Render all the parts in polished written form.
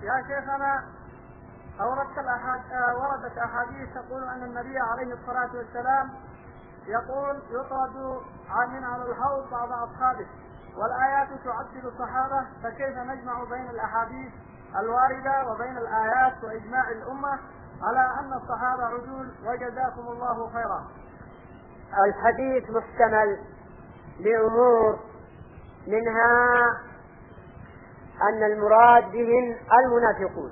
يا شيخنا وردت أحاديث تقول أن النبي عليه الصلاة والسلام يقول يطرد على الحوض بعض أصحابه، والآيات تعدل الصحابة، فكيف نجمع بين الأحاديث الواردة وبين الآيات وإجماع الأمة على أن الصحابة عدول؟ وجزاكم الله خيرا. الحديث محتمل لأمور، منها أن المراد بهم المنافقون،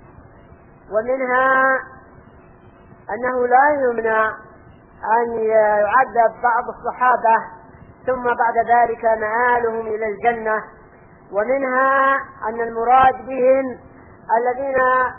ومنها أنه لا يمنع أن يعذب بعض الصحابة ثم بعد ذلك مآلهم إلى الجنة، ومنها أن المراد بهم الذين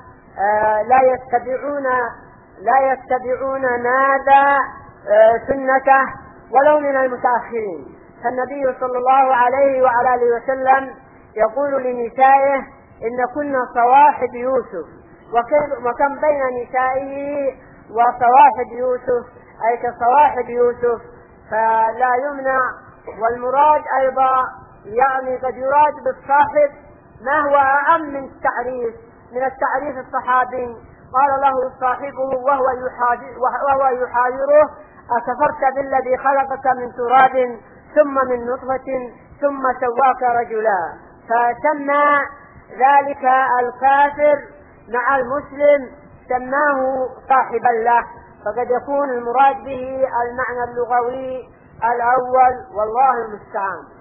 لا يتبعون ماذا سنته ولو من المتأخرين. فالنبي صلى الله عليه وعلى آله وسلم يقول لنسائه إن كنا صواحب يوسف، وكم بين نسائه وصواحب يوسف أي كصواحب يوسف، فلا يمنع. والمراد أيضا يعني قد يراد بالصاحب ما هو أعم من التعريف الصحابي. قال له صاحبه وهو يحاوره: أكفرت بالذي خلقك من تراب ثم من نطفة ثم سواك رجلا. فسمى ذلك الكافر مع المسلم سماه صاحبا له، فقد يكون المراد به المعنى اللغوي الأول، والله المستعان.